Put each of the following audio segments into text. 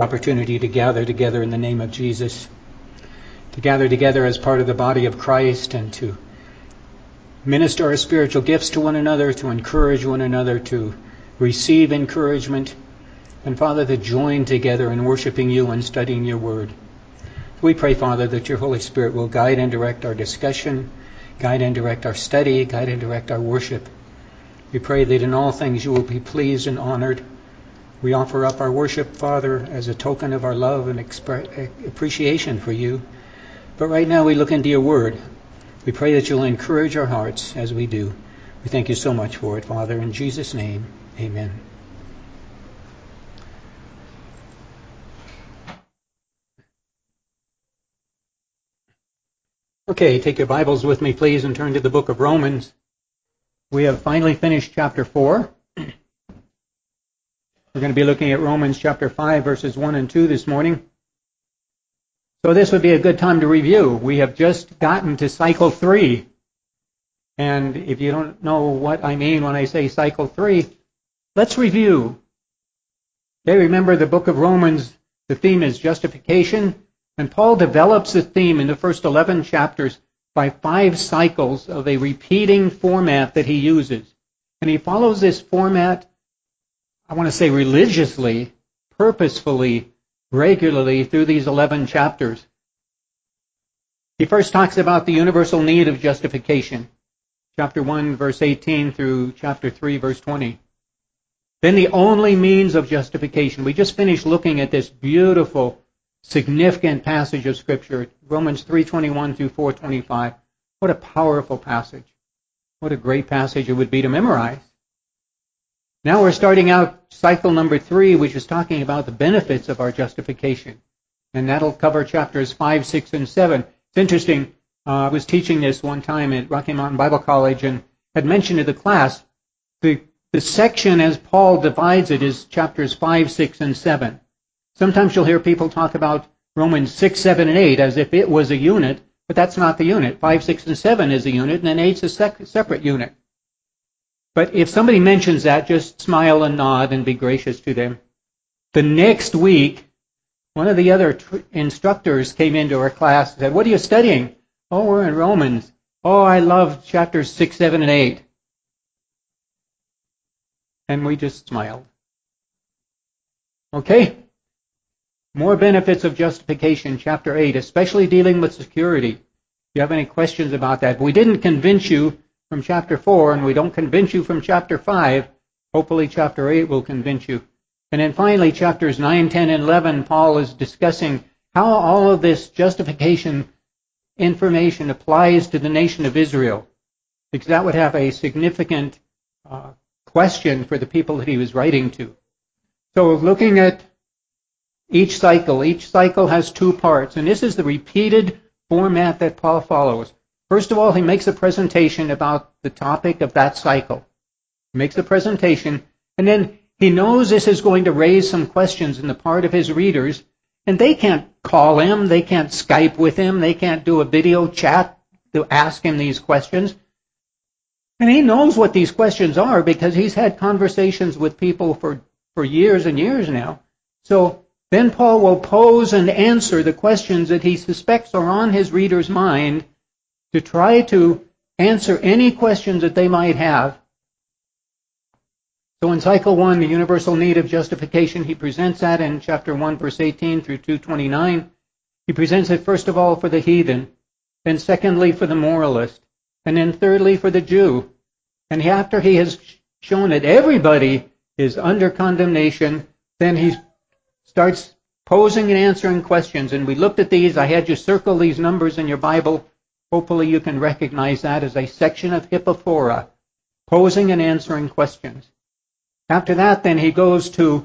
Opportunity to gather together in the name of Jesus, to gather together as part of the body of Christ and to minister our spiritual gifts to one another, to encourage one another, to receive encouragement, and Father, to join together in worshiping you and studying your word. We pray, Father, that your Holy Spirit will guide and direct our discussion, guide and direct our study, guide and direct our worship. We pray that in all things you will be pleased and honored. We offer up our worship, Father, as a token of our love and appreciation for you. But right now we look into your word. We pray that you'll encourage our hearts as we do. We thank you so much for it, Father. In Jesus' name, amen. Okay, take your Bibles with me, please, and turn to the book of Romans. We have finally finished chapter 4. We're going to be looking at Romans chapter 5, verses 1 and 2 this morning. So this would be a good time to review. We have just gotten to cycle 3. And if you don't know what I mean when I say cycle 3, let's review. Okay, remember the book of Romans, the theme is justification. And Paul develops the theme in the first 11 chapters by 5 cycles of a repeating format that he uses. And he follows this format, I want to say religiously, purposefully, regularly through these 11 chapters. He first talks about the universal need of justification. Chapter 1, verse 18 through chapter 3, verse 20. Then the only means of justification. We just finished looking at this beautiful, significant passage of Scripture, Romans 3:21 through 4:25. What a powerful passage. What a great passage it would be to memorize. Now we're starting out cycle number 3, which is talking about the benefits of our justification. And that'll cover chapters 5, 6, and 7. It's interesting. I was teaching this one time at Rocky Mountain Bible College and had mentioned to the class the section as Paul divides it is chapters 5, 6, and 7. Sometimes you'll hear people talk about Romans 6, 7, and 8 as if it was a unit, but that's not the unit. 5, 6, and 7 is a unit, and then 8 is a separate unit. But if somebody mentions that, just smile and nod and be gracious to them. The next week, one of the other instructors came into our class and said, "What are you studying?" "Oh, we're in Romans." "Oh, I love chapters 6, 7, and 8. And we just smiled. Okay. More benefits of justification, chapter 8, especially dealing with security. If you have any questions about that. We didn't convince you from chapter 4, and we don't convince you from chapter 5. Hopefully chapter 8 will convince you. And then finally, chapters 9, 10, and 11, Paul is discussing how all of this justification information applies to the nation of Israel, because that would have a significant question for the people that he was writing to. So looking at each cycle has 2 parts, and this is the repeated format that Paul follows. First of all, he makes a presentation about the topic of that cycle. He makes a presentation, and then he knows this is going to raise some questions in the part of his readers, and they can't call him, they can't Skype with him, they can't do a video chat to ask him these questions. And he knows what these questions are because he's had conversations with people for years and years now. So then Paul will pose and answer the questions that he suspects are on his reader's mind to try to answer any questions that they might have. So in cycle 1, the universal need of justification, he presents that in chapter 1, verse 18 through 2:29. He presents it first of all for the heathen, then secondly for the moralist, and then thirdly for the Jew. And after he has shown that everybody is under condemnation, then he starts posing and answering questions. And we looked at these. I had you circle these numbers in your Bible. Hopefully you can recognize that as a section of Hippophora, posing and answering questions. After that, then he goes to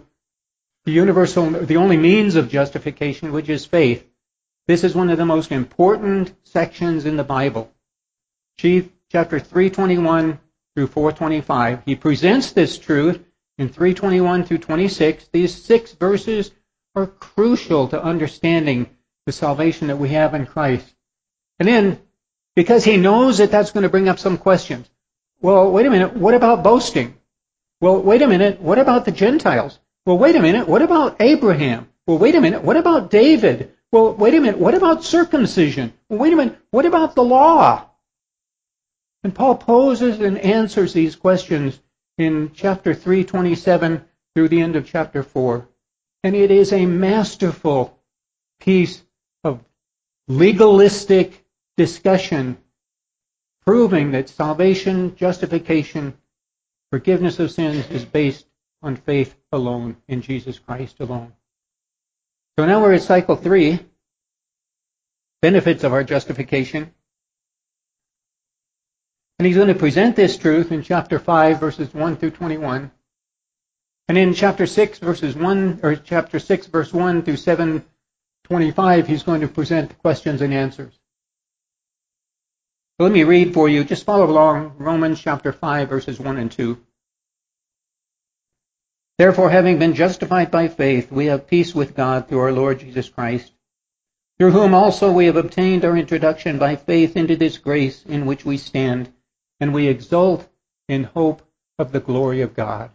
the only means of justification, which is faith. This is one of the most important sections in the Bible. Chapter 3:21 through 4:25. He presents this truth in 3:21 through 26. These 6 verses are crucial to understanding the salvation that we have in Christ. And then, because he knows that that's going to bring up some questions. Well, wait a minute, what about boasting? Well, wait a minute, what about the Gentiles? Well, wait a minute, what about Abraham? Well, wait a minute, what about David? Well, wait a minute, what about circumcision? Well, wait a minute, what about the law? And Paul poses and answers these questions in chapter 3:27 through the end of chapter 4. And it is a masterful piece of legalistic discussion proving that salvation, justification, forgiveness of sins is based on faith alone, in Jesus Christ alone. So now we're at cycle 3, benefits of our justification. And he's going to present this truth in chapter 5, verses 1 through 21. And in chapter 6, verse 1 through 7:25, he's going to present questions and answers. So let me read for you. Just follow along. Romans chapter 5, verses 1 and 2. Therefore, having been justified by faith, we have peace with God through our Lord Jesus Christ, through whom also we have obtained our introduction by faith into this grace in which we stand, and we exult in hope of the glory of God.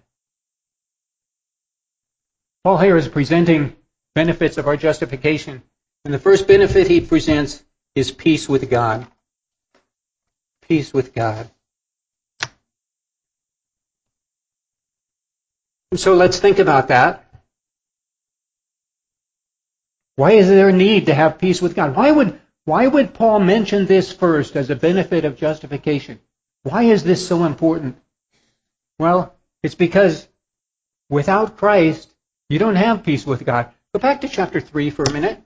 Paul here is presenting benefits of our justification. And the first benefit he presents is peace with God. Peace with God. And so let's think about that. Why is there a need to have peace with God? Why would Paul mention this first as a benefit of justification? Why is this so important? Well, it's because without Christ, you don't have peace with God. Go back to chapter 3 for a minute.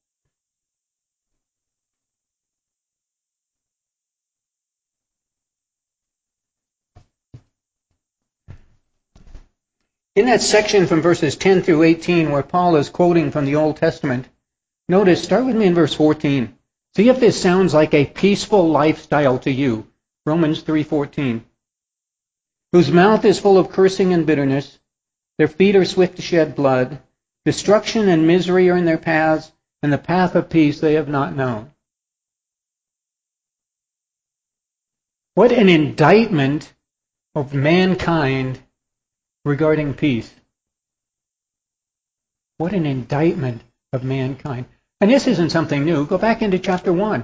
In that section from verses 10 through 18 where Paul is quoting from the Old Testament, notice, start with me in verse 14. See if this sounds like a peaceful lifestyle to you. Romans 3:14. Whose mouth is full of cursing and bitterness, their feet are swift to shed blood, destruction and misery are in their paths, and the path of peace they have not known. What an indictment of mankind regarding peace. What an indictment of mankind. And this isn't something new. Go back into chapter 1.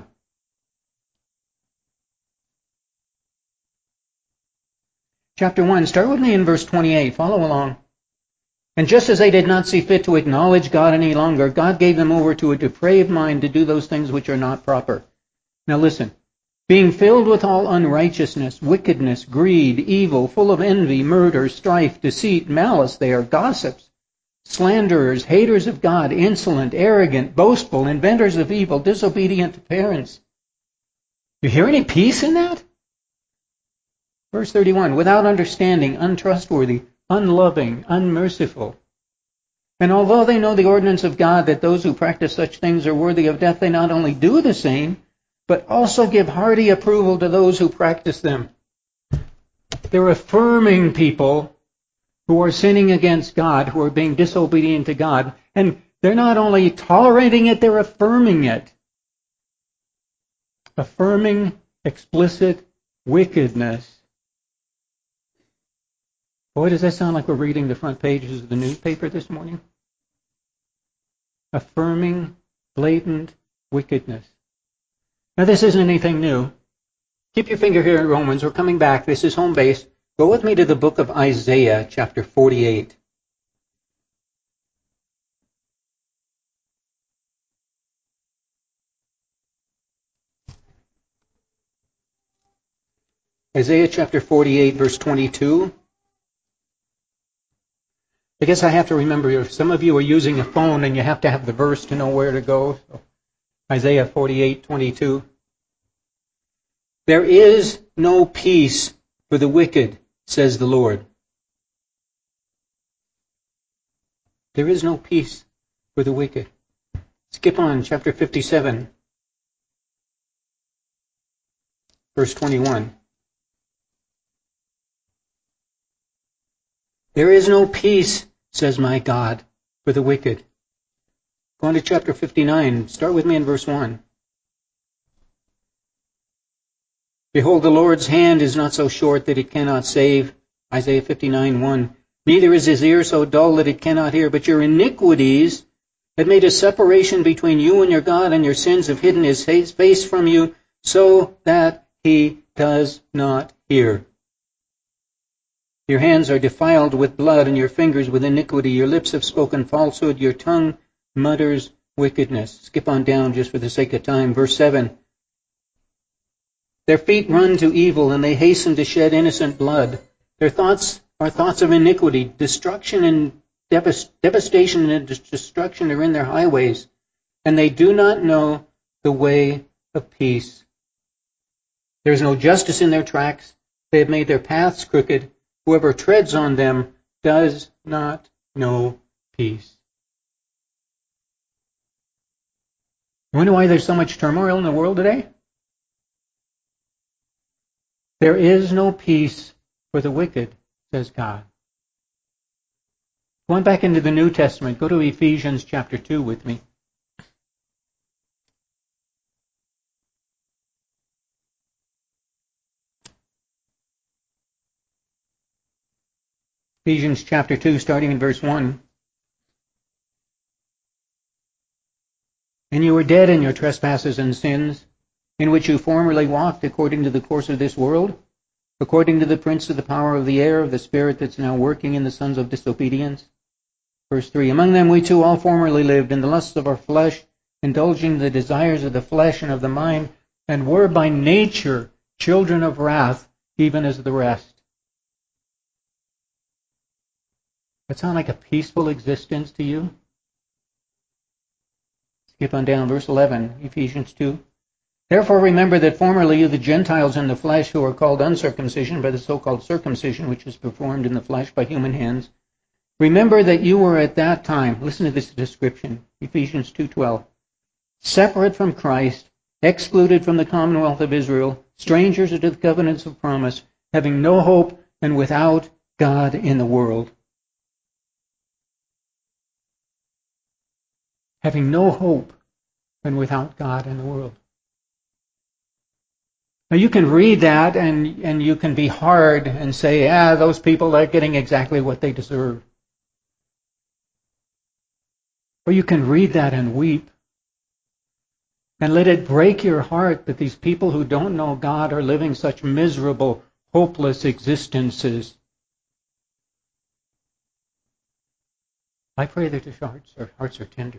Chapter 1, start with me in verse 28. Follow along. And just as they did not see fit to acknowledge God any longer, God gave them over to a depraved mind to do those things which are not proper. Now listen. Being filled with all unrighteousness, wickedness, greed, evil, full of envy, murder, strife, deceit, malice, they are gossips, slanderers, haters of God, insolent, arrogant, boastful, inventors of evil, disobedient to parents. You hear any peace in that? Verse 31, without understanding, untrustworthy, unloving, unmerciful. And although they know the ordinance of God that those who practice such things are worthy of death, they not only do the same, but also give hearty approval to those who practice them. They're affirming people who are sinning against God, who are being disobedient to God. And they're not only tolerating it, they're affirming it. Affirming explicit wickedness. Boy, does that sound like we're reading the front pages of the newspaper this morning? Affirming blatant wickedness. Now, this isn't anything new. Keep your finger here in Romans. We're coming back. This is home base. Go with me to the book of Isaiah, chapter 48. Isaiah chapter 48, verse 22. I guess I have to remember, some of you are using a phone and you have to have the verse to know where to go. So, Isaiah 48:22. There is no peace for the wicked, says the Lord. There is no peace for the wicked. Skip on, chapter 57, verse 21. There is no peace, says my God, for the wicked. Go on to chapter 59. Start with me in verse 1. Behold, the Lord's hand is not so short that it cannot save. Isaiah 59:1. Neither is his ear so dull that it cannot hear. But your iniquities had made a separation between you and your God, and your sins have hidden his face from you, so that he does not hear. Your hands are defiled with blood, and your fingers with iniquity. Your lips have spoken falsehood. Your tongue mutters wickedness. Skip on down just for the sake of time. Verse 7. Their feet run to evil, and they hasten to shed innocent blood. Their thoughts are thoughts of iniquity. Destruction and devastation and destruction are in their highways, and they do not know the way of peace. There is no justice in their tracks. They have made their paths crooked. Whoever treads on them does not know peace. You wonder why there's so much turmoil in the world today? There is no peace for the wicked, says God. Going back into the New Testament, go to Ephesians chapter 2 with me. Ephesians chapter 2, starting in verse 1. And you were dead in your trespasses and sins, in which you formerly walked according to the course of this world, according to the prince of the power of the air, of the spirit that's now working in the sons of disobedience. Verse 3, among them we too all formerly lived in the lusts of our flesh, indulging the desires of the flesh and of the mind, and were by nature children of wrath, even as the rest. That sound like a peaceful existence to you? Skip on down, verse 11, Ephesians 2. Therefore remember that formerly you, the Gentiles in the flesh, who are called uncircumcision by the so-called circumcision, which is performed in the flesh by human hands, remember that you were at that time, listen to this description, Ephesians 2:12, separate from Christ, excluded from the commonwealth of Israel, strangers to the covenants of promise, having no hope and without God in the world. Having no hope and without God in the world. Now you can read that and you can be hard and say, those people are getting exactly what they deserve. Or you can read that and weep. And let it break your heart that these people who don't know God are living such miserable, hopeless existences. I pray that your hearts are tender.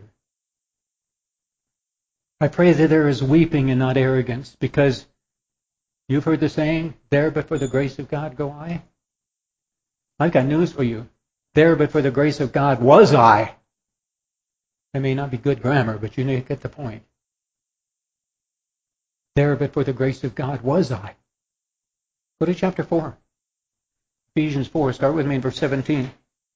I pray that there is weeping and not arrogance, because you've heard the saying, there but for the grace of God go I. I've got news for you. There but for the grace of God was I. It may not be good grammar, but you get the point. There but for the grace of God was I. Go to chapter 4. Ephesians 4, start with me in verse 17.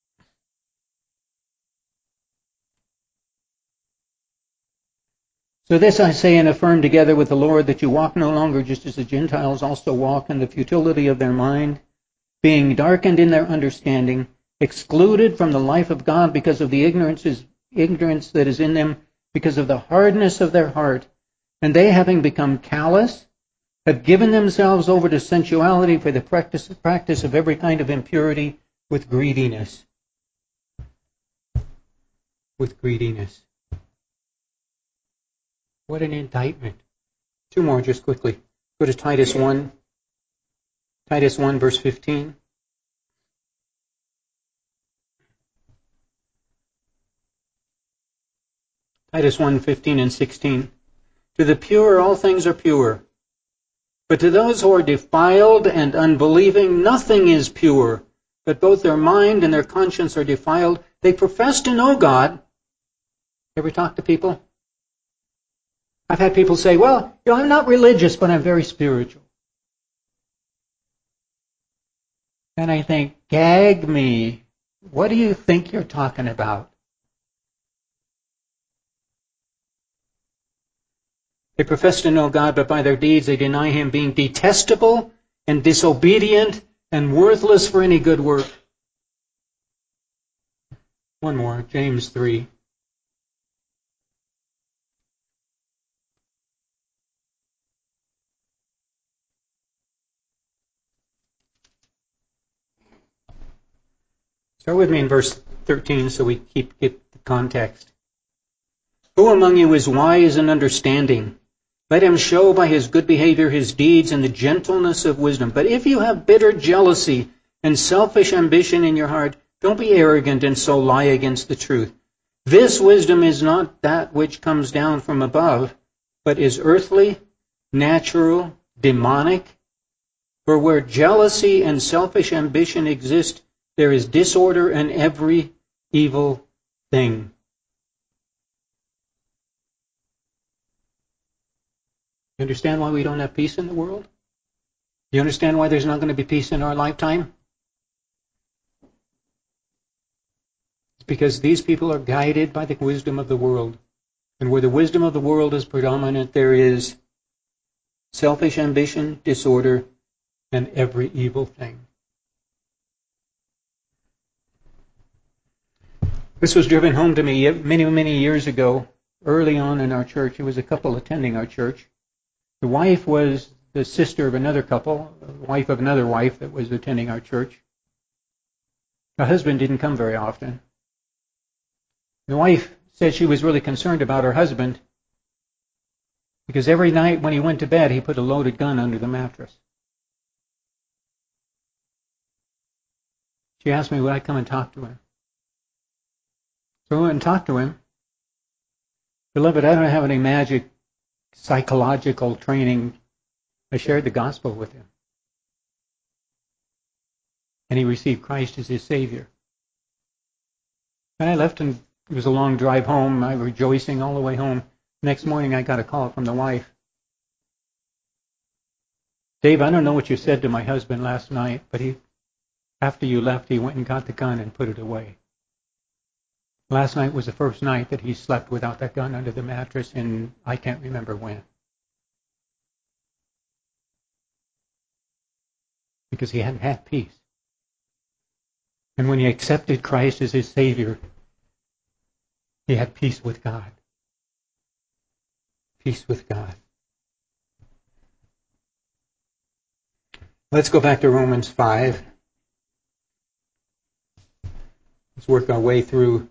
So this I say and affirm together with the Lord, that you walk no longer just as the Gentiles also walk in the futility of their mind, being darkened in their understanding, excluded from the life of God because of the ignorance that is in them, because of the hardness of their heart. And they, having become callous, have given themselves over to sensuality for the practice of every kind of impurity with greediness. With greediness. What an indictment. Two more just quickly. Go to Titus 1. Titus 1, verse 15. Titus 1, 15 and 16. To the pure all things are pure. But to those who are defiled and unbelieving, nothing is pure. But both their mind and their conscience are defiled. They profess to know God. Ever talk to people? I've had people say, well, I'm not religious, but I'm very spiritual. And I think, gag me. What do you think you're talking about? They profess to know God, but by their deeds they deny Him, being detestable and disobedient and worthless for any good work. One more, James 3. Start with me in verse 13 so we get the context. Who among you is wise and understanding? Let him show by his good behavior his deeds and the gentleness of wisdom. But if you have bitter jealousy and selfish ambition in your heart, don't be arrogant and so lie against the truth. This wisdom is not that which comes down from above, but is earthly, natural, demonic. For where jealousy and selfish ambition exist, there is disorder and every evil thing. You understand why we don't have peace in the world? You understand why there's not going to be peace in our lifetime? It's because these people are guided by the wisdom of the world. And where the wisdom of the world is predominant, there is selfish ambition, disorder, and every evil thing. This was driven home to me many, many years ago, early on in our church. It was a couple attending our church. The wife was the sister of another couple, the wife of another wife that was attending our church. The husband didn't come very often. The wife said she was really concerned about her husband because every night when he went to bed, he put a loaded gun under the mattress. She asked me, would I come and talk to him? So I went and talked to him. Beloved, I don't have any magic psychological training. I shared the gospel with him. And he received Christ as his Savior. And I left, and it was a long drive home. I was rejoicing all the way home. Next morning, I got a call from the wife. Dave, I don't know what you said to my husband last night, but after you left, he went and got the gun and put it away. Last night was the first night that he slept without that gun under the mattress, and I can't remember when. Because he hadn't had peace. And when he accepted Christ as his Savior, he had peace with God. Peace with God. Let's go back to Romans 5. Let's work our way through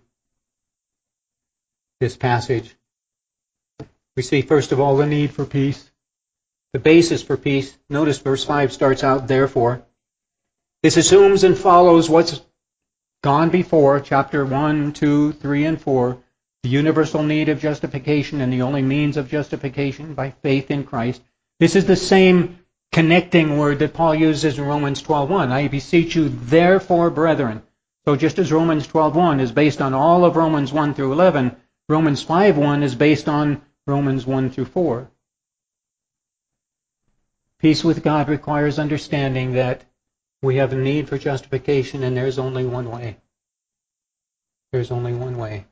this passage. We see, first of all, the need for peace. The basis for peace. Notice verse 5 starts out, therefore. This assumes and follows what's gone before, chapter 1, 2, 3, and 4. The universal need of justification and the only means of justification by faith in Christ. This is the same connecting word that Paul uses in Romans 12:1. I beseech you, therefore, brethren. So just as Romans 12:1 is based on all of Romans 1 through 11, Romans 5:1 is based on Romans 1 through 4. Peace with God requires understanding that we have a need for justification, and there's only one way. There's only one way.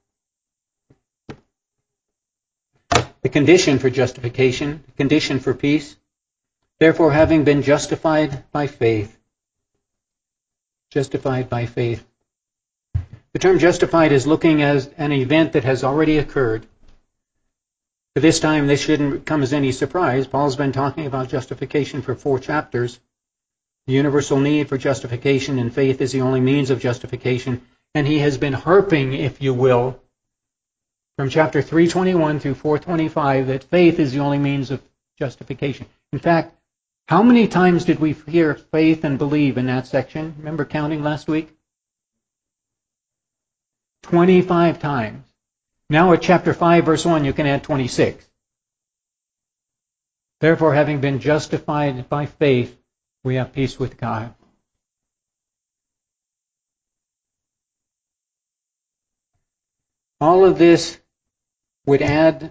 The condition for justification, the condition for peace. Therefore, having been justified by faith. Justified by faith. The term justified is looking at an event that has already occurred. For this time, this shouldn't come as any surprise. Paul's been talking about justification for 4 chapters. The universal need for justification and faith is the only means of justification. And he has been harping, if you will, from chapter 3:21 through 4:25, that faith is the only means of justification. In fact, how many times did we hear faith and believe in that section? Remember counting last week? 25 times. Now at chapter 5, verse 1, you can add 26. Therefore, having been justified by faith, we have peace with God. All of this would add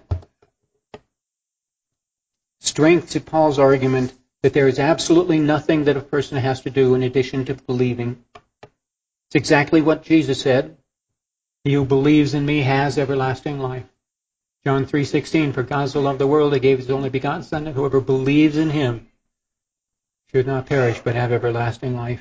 strength to Paul's argument that there is absolutely nothing that a person has to do in addition to believing. It's exactly what Jesus said. He who believes in me has everlasting life. John 3:16, for God so loved the world, he gave his only begotten Son, that whoever believes in him should not perish, but have everlasting life.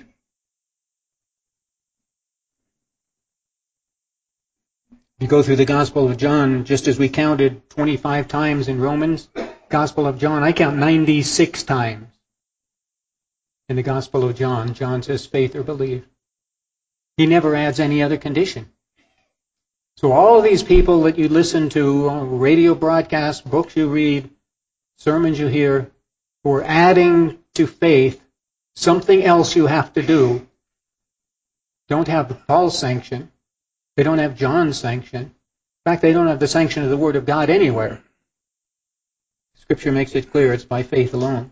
You go through the Gospel of John, just as we counted 25 times in Romans, Gospel of John, I count 96 times in the Gospel of John. John says faith or believe. He never adds any other condition. So all of these people that you listen to, radio broadcasts, books you read, sermons you hear, who are adding to faith something else you have to do, don't have Paul's sanction. They don't have John's sanction. In fact, they don't have the sanction of the Word of God anywhere. Scripture makes it clear it's by faith alone.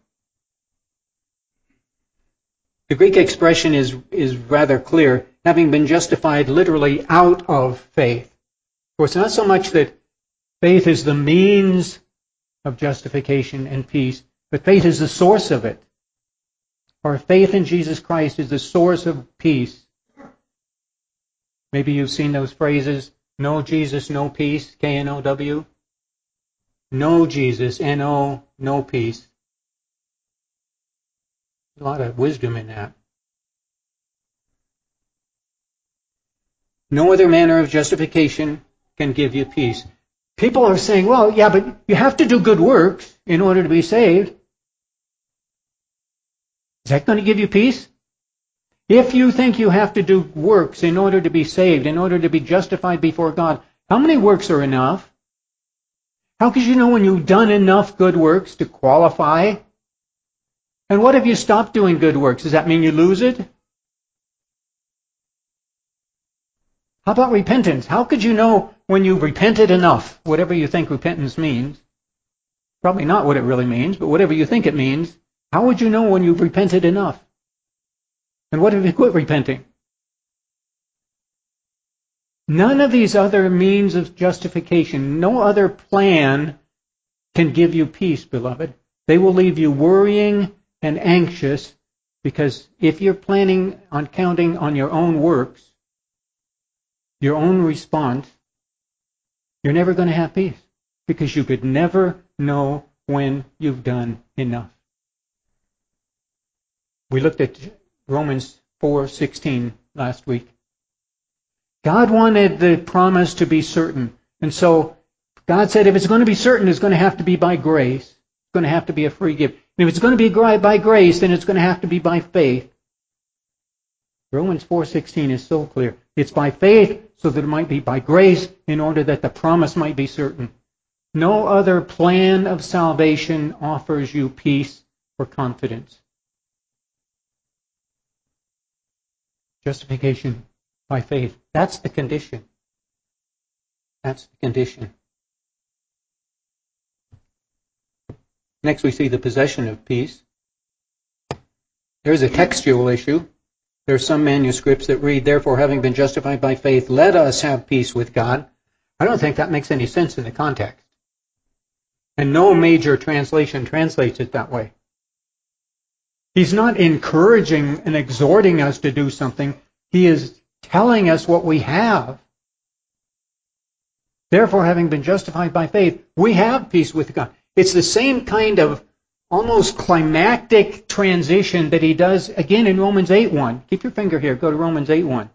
The Greek expression is rather clear, having been justified literally out of faith. Of course, not so much that faith is the means of justification and peace, but faith is the source of it. Or faith in Jesus Christ is the source of peace. Maybe you've seen those phrases, no Jesus, no peace, K-N-O-W. No Jesus, N-O, no peace. A lot of wisdom in that. No other manner of justification can give you peace. People are saying, well, yeah, but you have to do good works in order to be saved. Is that going to give you peace? If you think you have to do works in order to be saved, in order to be justified before God, how many works are enough? How could you know when you've done enough good works to qualify? And what if you stop doing good works? Does that mean you lose it? How about repentance? How could you know when you've repented enough, whatever you think repentance means? Probably not what it really means, but whatever you think it means. How would you know when you've repented enough? And what if you quit repenting? None of these other means of justification, no other plan can give you peace, beloved. They will leave you worrying and anxious, because if you're planning on counting on your own works, your own response, you're never going to have peace, because you could never know when you've done enough. We looked at Romans 4:16 last week. God wanted the promise to be certain. And so God said if it's going to be certain, it's going to have to be by grace. It's going to have to be a free gift. And if it's going to be by grace, then it's going to have to be by faith. Romans 4:16 is so clear. It's by faith so that it might be by grace in order that the promise might be certain. No other plan of salvation offers you peace or confidence. Justification by faith. That's the condition. That's the condition. Next we see the possession of peace. There's a textual issue. There are some manuscripts that read, therefore, having been justified by faith, let us have peace with God. I don't think that makes any sense in the context. And no major translation translates it that way. He's not encouraging and exhorting us to do something. He is telling us what we have. Therefore, having been justified by faith, we have peace with God. It's the same kind of almost climactic transition that he does again in Romans 8:1. Keep your finger here. Go to Romans 8:1.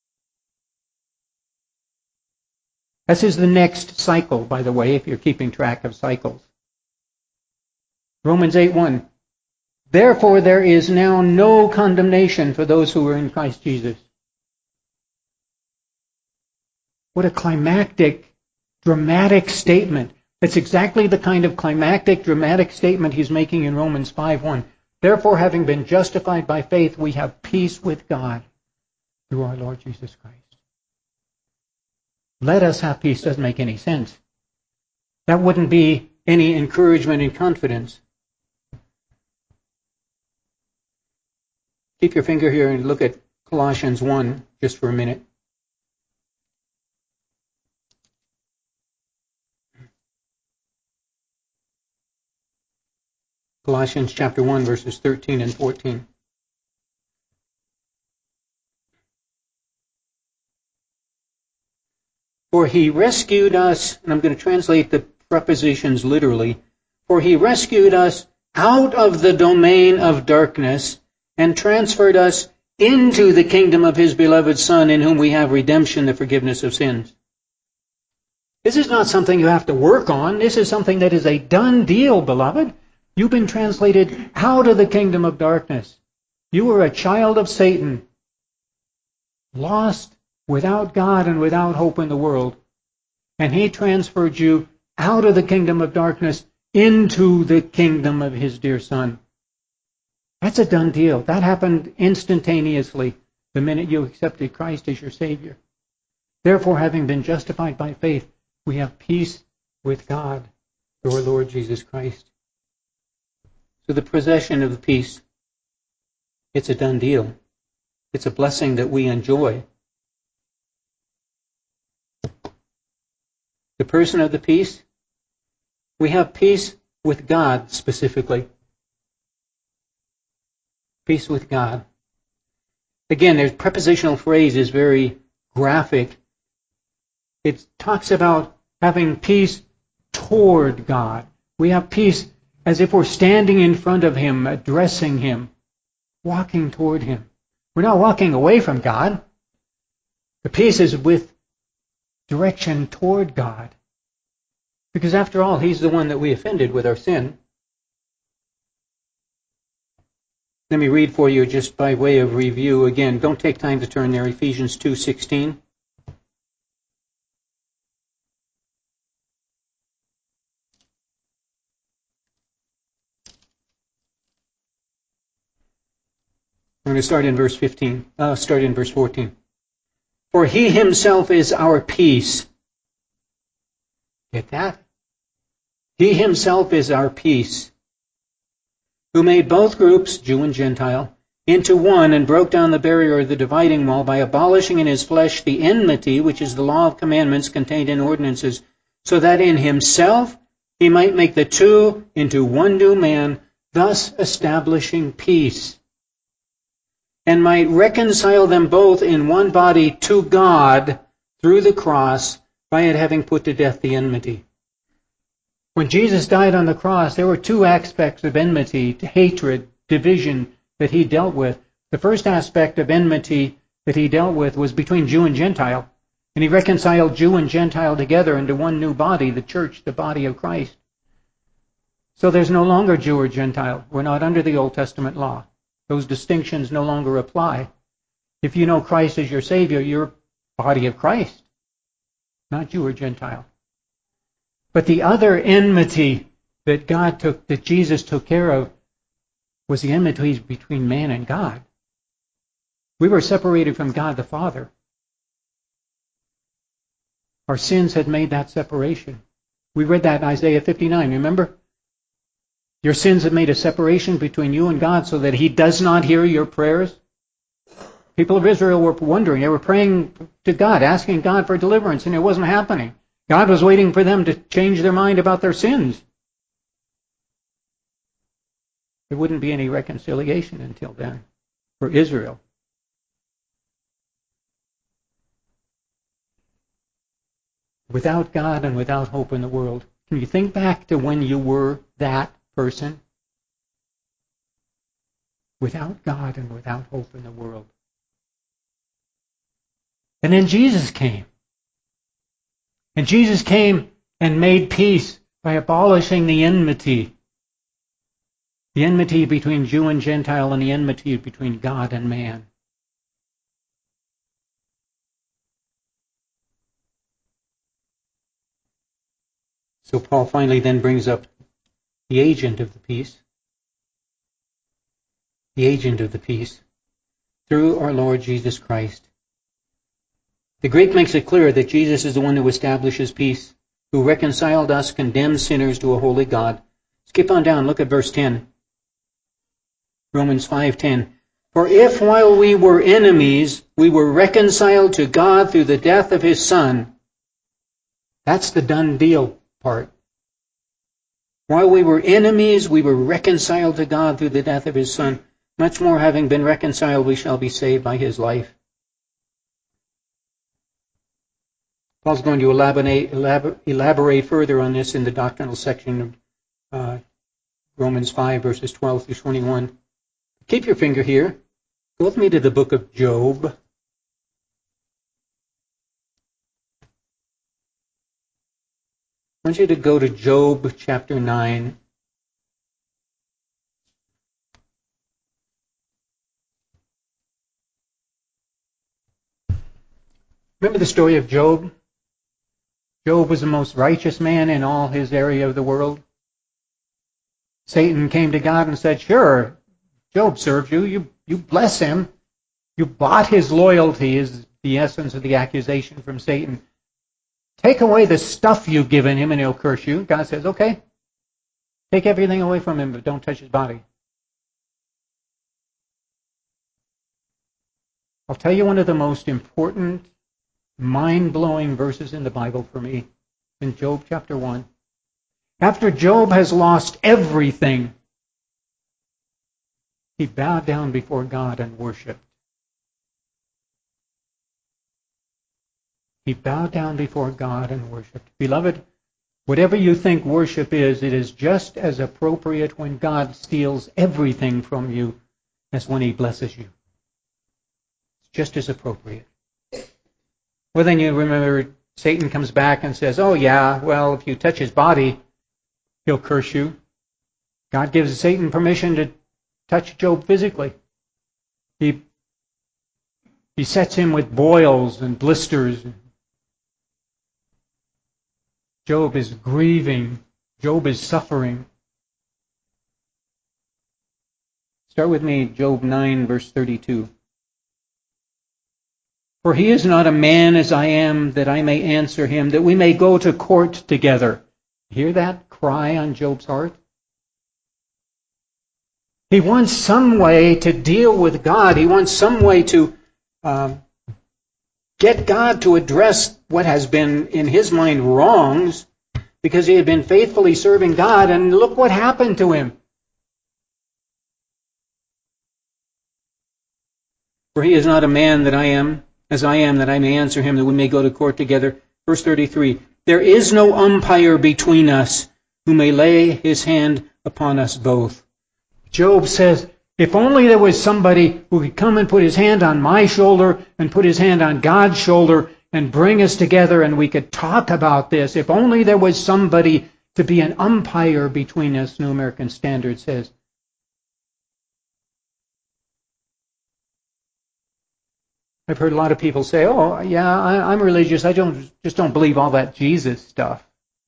This is the next cycle, by the way, if you're keeping track of cycles. Romans 8:1. Therefore, there is now no condemnation for those who are in Christ Jesus. What a climactic, dramatic statement. It's exactly the kind of climactic, dramatic statement he's making in Romans 5:1. Therefore, having been justified by faith, we have peace with God through our Lord Jesus Christ. Let us have peace doesn't make any sense. That wouldn't be any encouragement and confidence. Keep your finger here and look at Colossians 1 just for a minute. Colossians chapter 1, verses 13 and 14. For he rescued us, and I'm going to translate the prepositions literally, for he rescued us out of the domain of darkness and transferred us into the kingdom of his beloved Son, in whom we have redemption, the forgiveness of sins. This is not something you have to work on. This is something that is a done deal, beloved. You've been translated out of the kingdom of darkness. You were a child of Satan, lost without God and without hope in the world. And He transferred you out of the kingdom of darkness into the kingdom of His dear Son. That's a done deal. That happened instantaneously the minute you accepted Christ as your Savior. Therefore, having been justified by faith, we have peace with God through our Lord Jesus Christ. So the possession of the peace, it's a done deal. It's a blessing that we enjoy. The person of the peace, we have peace with God specifically. Peace with God. Again, their prepositional phrase is very graphic. It talks about having peace toward God. We have peace as if we're standing in front of Him, addressing Him, walking toward Him. We're not walking away from God. The peace is with direction toward God. Because after all, He's the one that we offended with our sin. Let me read for you just by way of review again. Don't take time to turn there. Ephesians 2:16. I'm going to start in verse 14. For He Himself is our peace. Get that? He Himself is our peace, who made both groups, Jew and Gentile, into one and broke down the barrier of the dividing wall by abolishing in His flesh the enmity, which is the law of commandments contained in ordinances, so that in Himself He might make the two into one new man, thus establishing peace, and might reconcile them both in one body to God through the cross, by it having put to death the enmity. When Jesus died on the cross, there were two aspects of enmity, hatred, division that He dealt with. The first aspect of enmity that He dealt with was between Jew and Gentile. And He reconciled Jew and Gentile together into one new body, the church, the body of Christ. So there's no longer Jew or Gentile. We're not under the Old Testament law. Those distinctions no longer apply. If you know Christ as your Savior, you're body of Christ, not Jew or Gentile. But the other enmity that Jesus took care of, was the enmity between man and God. We were separated from God the Father. Our sins had made that separation. We read that in Isaiah 59, remember? Your sins have made a separation between you and God so that He does not hear your prayers. People of Israel were wondering. They were praying to God, asking God for deliverance, and it wasn't happening. God was waiting for them to change their mind about their sins. There wouldn't be any reconciliation until then for Israel. Without God and without hope in the world. Can you think back to when you were that person? Without God and without hope in the world. And then Jesus came. And Jesus came and made peace by abolishing the enmity. The enmity between Jew and Gentile, and the enmity between God and man. So Paul finally then brings up the agent of the peace. The agent of the peace. Through our Lord Jesus Christ. The Greek makes it clear that Jesus is the one who establishes peace, who reconciled us, condemned sinners to a holy God. Skip on down, look at verse 10. Romans 5:10. For if while we were enemies, we were reconciled to God through the death of His Son. That's the done deal part. While we were enemies, we were reconciled to God through the death of His Son. Much more, having been reconciled, we shall be saved by His life. Paul's going to elaborate further on this in the doctrinal section of Romans 5, verses 12 through 21. Keep your finger here. Go with me to the book of Job. I want you to go to Job chapter 9. Remember the story of Job? Job was the most righteous man in all his area of the world. Satan came to God and said, sure, Job serves you. You bless him. You bought his loyalty is the essence of the accusation from Satan. Take away the stuff you've given him and he'll curse you. God says, okay. Take everything away from him, but don't touch his body. I'll tell you one of the most important, mind-blowing verses in the Bible for me, in Job chapter 1. After Job has lost everything, he bowed down before God and worshiped. He bowed down before God and worshiped. Beloved, whatever you think worship is, it is just as appropriate when God steals everything from you as when he blesses you. It's just as appropriate. Well, then you remember Satan comes back and says, oh yeah, well, if you touch his body, he'll curse you. God gives Satan permission to touch Job physically. He sets him with boils and blisters. Job is grieving. Job is suffering. Start with me, Job 9, verse 32. For he is not a man as I am, that I may answer him, that we may go to court together. Hear that cry on Job's heart? He wants some way to deal with God. He wants some way to get God to address what has been, in his mind, wrongs, because he had been faithfully serving God, and look what happened to him. For he is not a man that I am, as I am, that I may answer him, that we may go to court together. Verse 33, there is no umpire between us who may lay his hand upon us both. Job says, if only there was somebody who could come and put his hand on my shoulder and put his hand on God's shoulder and bring us together and we could talk about this. If only there was somebody to be an umpire between us, New American Standard says. I've heard a lot of people say, oh, yeah, I'm religious. I just don't believe all that Jesus stuff.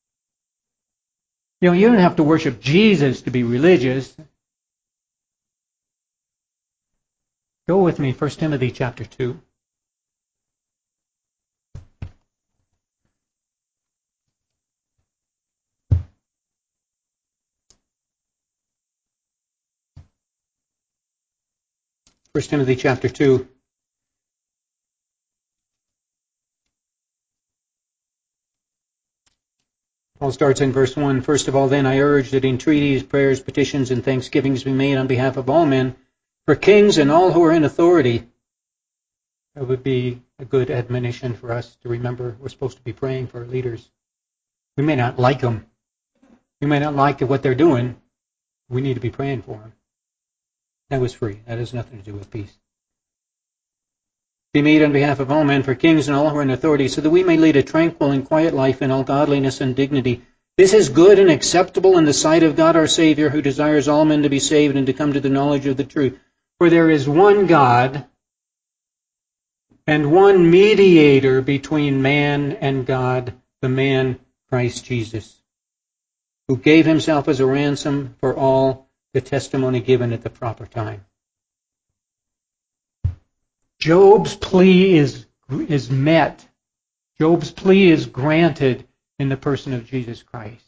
You don't have to worship Jesus to be religious. Go with me, 1 Timothy chapter 2. First Timothy chapter 2. Paul starts in verse 1. First of all, then, I urge that entreaties, prayers, petitions, and thanksgivings be made on behalf of all men, for kings and all who are in authority. That would be a good admonition for us to remember. We're supposed to be praying for our leaders. We may not like them. We may not like what they're doing. We need to be praying for them. That was free. That has nothing to do with peace. Be made on behalf of all men, for kings and all who are in authority, so that we may lead a tranquil and quiet life in all godliness and dignity. This is good and acceptable in the sight of God our Savior, who desires all men to be saved and to come to the knowledge of the truth. For there is one God and one mediator between man and God, the man Christ Jesus, who gave himself as a ransom for all, the testimony given at the proper time. Job's plea is met. Job's plea is granted in the person of Jesus Christ.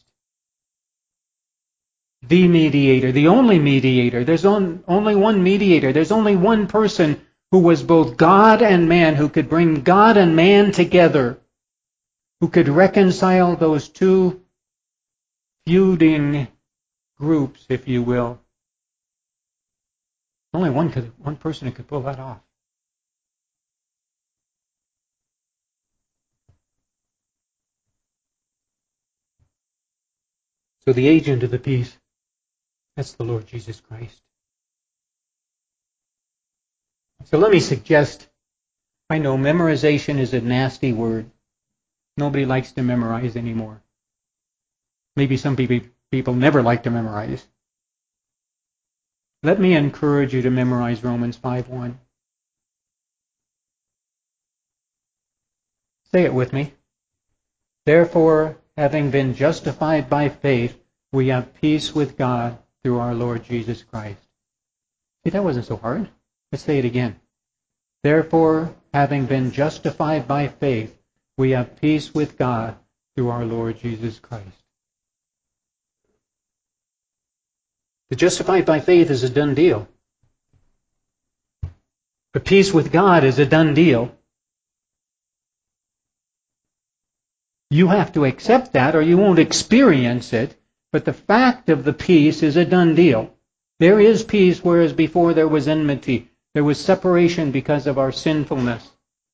The mediator, the only mediator. There's only one mediator. There's only one person who was both God and man, who could bring God and man together, who could reconcile those two feuding groups, if you will. Only one person who could pull that off. So the agent of the peace, that's the Lord Jesus Christ. So let me suggest, I know memorization is a nasty word. Nobody likes to memorize anymore. Maybe some people never like to memorize. Let me encourage you to memorize Romans 5:1. Say it with me. Therefore, having been justified by faith, we have peace with God through our Lord Jesus Christ. See, that wasn't so hard. Let's say it again. Therefore, having been justified by faith, we have peace with God through our Lord Jesus Christ. The justified by faith is a done deal. The peace with God is a done deal. You have to accept that or you won't experience it, but the fact of the peace is a done deal. There is peace, whereas before there was enmity. There was separation because of our sinfulness.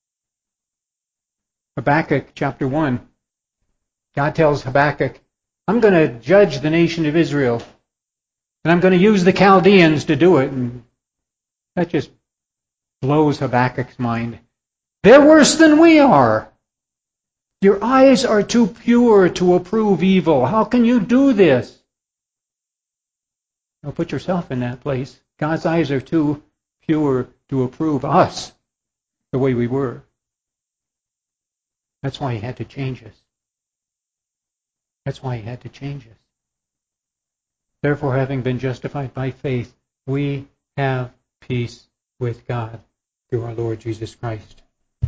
Habakkuk chapter 1. God tells Habakkuk, I'm going to judge the nation of Israel. And I'm going to use the Chaldeans to do it. And that just blows Habakkuk's mind. They're worse than we are. Your eyes are too pure to approve evil. How can you do this? Now put yourself in that place. God's eyes are too pure to approve us the way we were. That's why He had to change us. That's why He had to change us. Therefore, having been justified by faith, we have peace with God through our Lord Jesus Christ.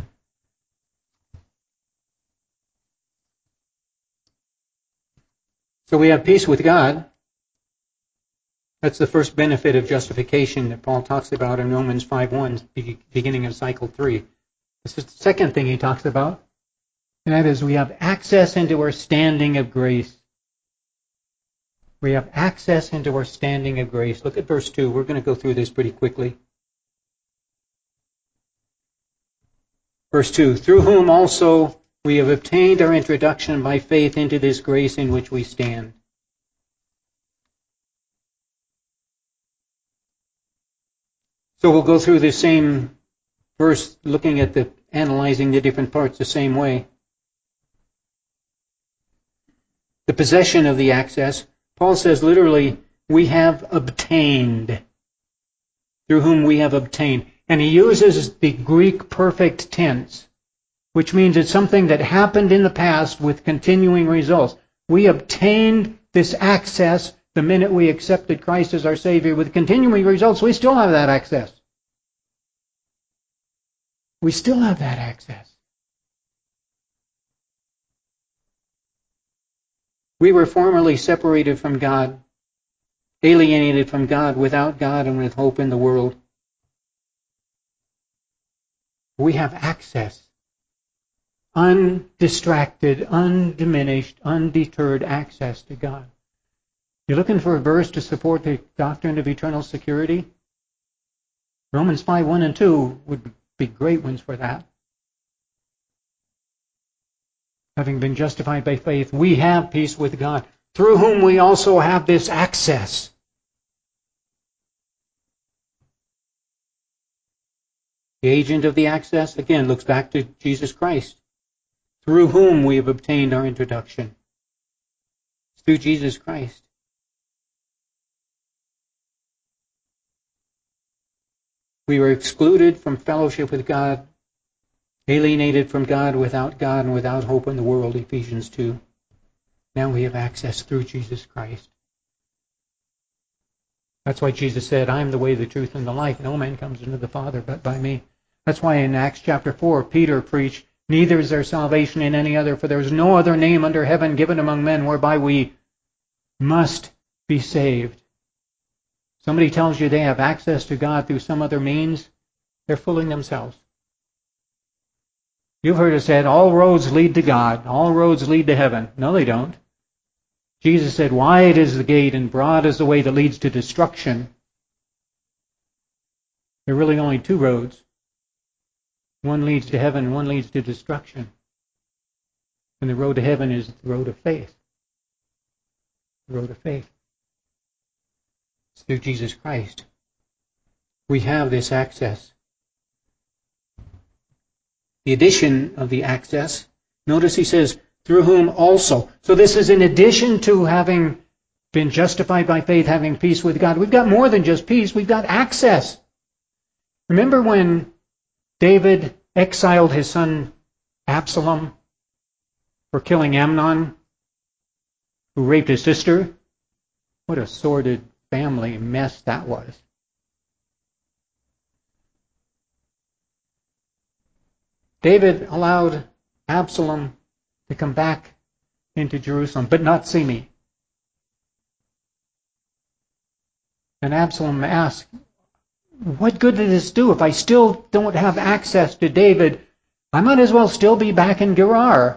So we have peace with God. That's the first benefit of justification that Paul talks about in Romans 5:1, beginning of cycle 3. This is the second thing he talks about, and that is we have access into our standing of grace. We have access into our standing of grace. Look at verse 2. We're going to go through this pretty quickly. Verse 2, through whom also we have obtained our introduction by faith into this grace in which we stand. So we'll go through the same verse, looking at analyzing the different parts the same way. The possession of the access, Paul says literally, we have obtained. Through whom we have obtained. And he uses the Greek perfect tense, which means it's something that happened in the past with continuing results. We obtained this access the minute we accepted Christ as our Savior with continuing results. We still have that access. We still have that access. We were formerly separated from God, alienated from God, without God, and with hope in the world. We have access. Undistracted, undiminished, undeterred access to God. You're looking for a verse to support the doctrine of eternal security? Romans 5:1 and 2 would be great ones for that. Having been justified by faith, we have peace with God, through whom we also have this access. The agent of the access, again, looks back to Jesus Christ, through whom we have obtained our introduction. It's through Jesus Christ. We were excluded from fellowship with God, alienated from God, and without hope in the world, Ephesians 2. Now we have access through Jesus Christ. That's why Jesus said, I am the way, the truth, and the life. No man comes into the Father but by me. That's why in Acts chapter 4, Peter preached, neither is there salvation in any other, for there is no other name under heaven given among men whereby we must be saved. Somebody tells you they have access to God through some other means, they're fooling themselves. You've heard it said, all roads lead to God, all roads lead to heaven. No, they don't. Jesus said, wide is the gate and broad is the way that leads to destruction. There are really only two roads. One leads to heaven, one leads to destruction. And the road to heaven is the road of faith. The road of faith. It's through Jesus Christ. We have this access. The addition of the access, notice he says, through whom also. So this is in addition to having been justified by faith, having peace with God. We've got more than just peace, we've got access. Remember when David exiled his son Absalom for killing Amnon, who raped his sister. What a sordid family mess that was. David allowed Absalom to come back into Jerusalem, but not see me. And Absalom asked, what good did this do if I still don't have access to David? I might as well still be back in Gerar.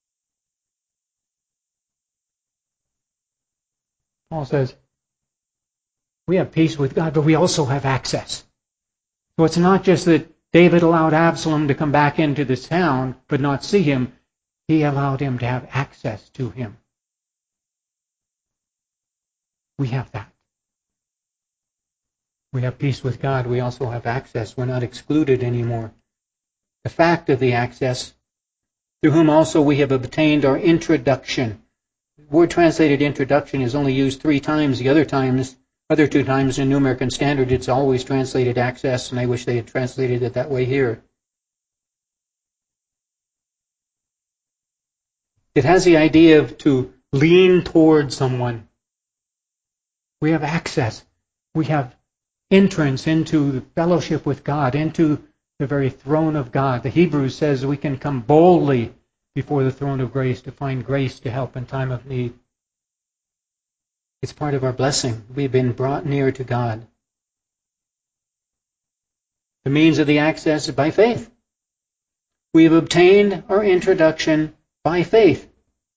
Paul says, we have peace with God, but we also have access. So it's not just that David allowed Absalom to come back into this town, but not see him. He allowed him to have access to him. We have that. We have peace with God. We also have access. We're not excluded anymore. The fact of the access, through whom also we have obtained our introduction. The word translated introduction is only used 3 times. The other 2 times in New American Standard, it's always translated access, and I wish they had translated it that way here. It has the idea of to lean toward someone. We have access. We have entrance into the fellowship with God, into the very throne of God. The Hebrews says we can come boldly before the throne of grace to find grace to help in time of need. It's part of our blessing. We've been brought near to God. The means of the access is by faith. We have obtained our introduction by faith.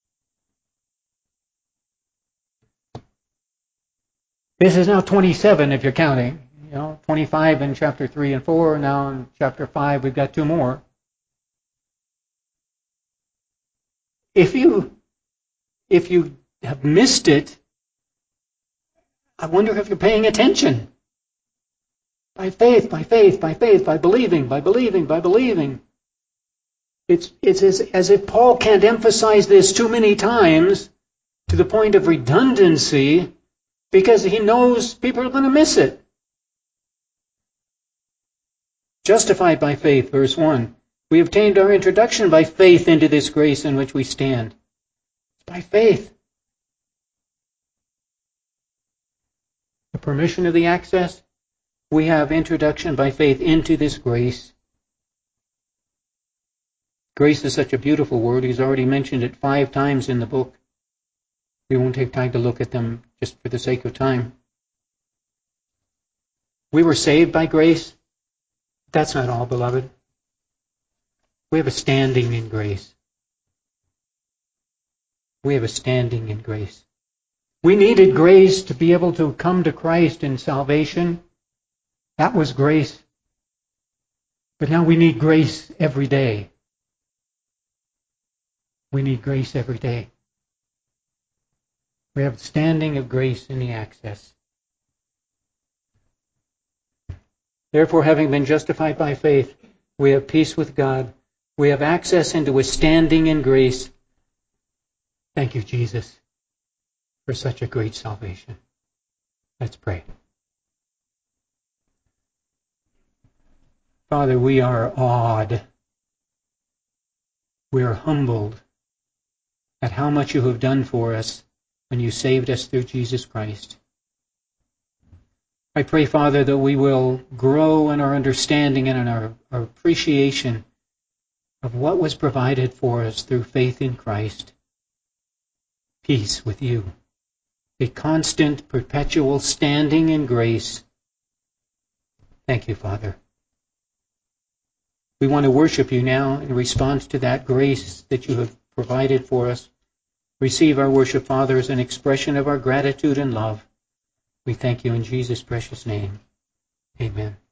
This is now 27 if you're counting. 25 in chapter 3 and 4. Now in chapter 5 we've got 2 more. If you have missed it, I wonder if you're paying attention. By faith, by faith, by faith, by believing, by believing, by believing. It's as if Paul can't emphasize this too many times to the point of redundancy, because he knows people are going to miss it. Justified by faith, verse 1. We obtained our introduction by faith into this grace in which we stand. It's by faith. The permission of the access, we have introduction by faith into this grace. Grace is such a beautiful word. He's already mentioned it 5 times in the book. We won't take time to look at them just for the sake of time. We were saved by grace. That's not all, beloved. We have a standing in grace. We have a standing in grace. We needed grace to be able to come to Christ in salvation. That was grace. But now we need grace every day. We need grace every day. We have standing of grace in the access. Therefore, having been justified by faith, we have peace with God. We have access into a standing in grace. Thank you, Jesus, for such a great salvation. Let's pray. Father, we are awed. We are humbled at how much you have done for us when you saved us through Jesus Christ. I pray, Father, that we will grow in our understanding and in our appreciation of what was provided for us through faith in Christ. Peace with you. A constant, perpetual standing in grace. Thank you, Father. We want to worship you now in response to that grace that you have provided for us. Receive our worship, Father, as an expression of our gratitude and love. We thank you in Jesus' precious name. Amen.